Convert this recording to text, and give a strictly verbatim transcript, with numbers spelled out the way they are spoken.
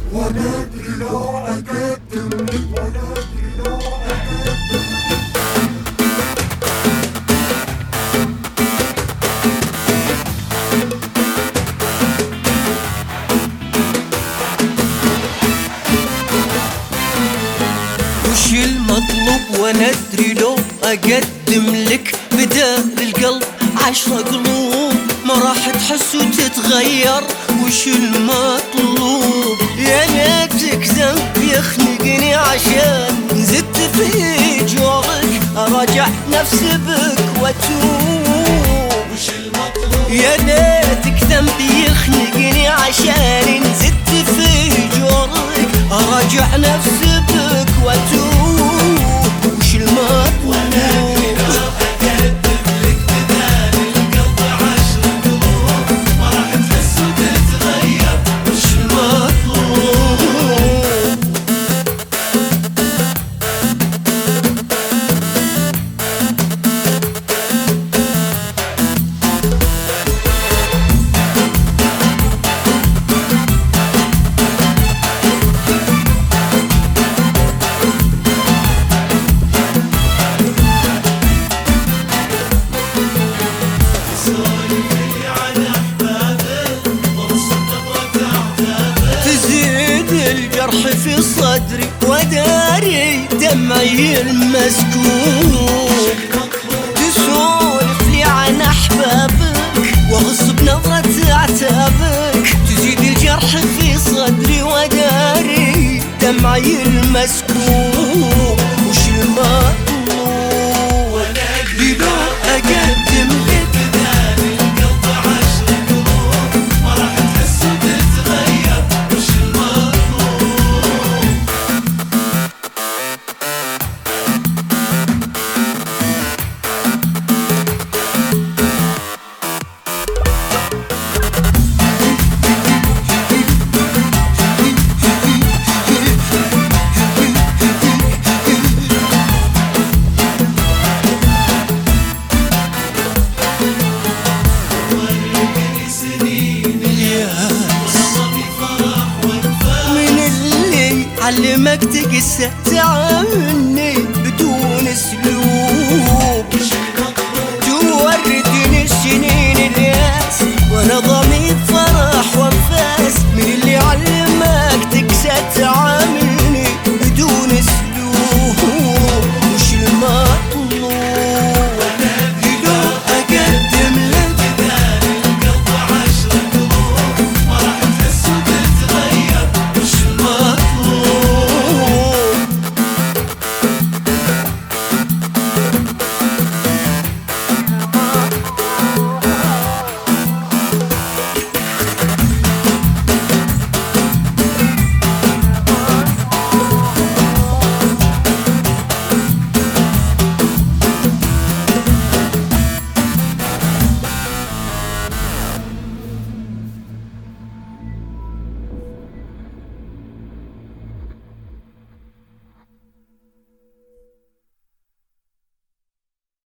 ولا ادري لو اقدم لك، ولا ادري لو اقدم. وش المطلوب وانا ادري لو اقدم لك بدال القلب عشرة قلوب ما راح تحس وتتغير. وش المطلوب؟ يا ليتك ذنب يخنقني عشان زدت في جورك اراجع نفسي بك واتوب. وش المطلوب؟ يا ليتك ذنب يخنقني عشان زدت في جورك اراجع نفسي بك واتوب. وش المطلوب؟ الجرح في صدري وداري دمعي المسكون. تسولف لي عن احبابك واغصب نظرة عتابك. تزيد الجرح في صدري وداري دمعي المسكون. وش المطلوب؟ ولا ادري لو اقدم لك علمك تقسى تعاملني بدون اسلوب. توردني السنين الياس وانا ضمير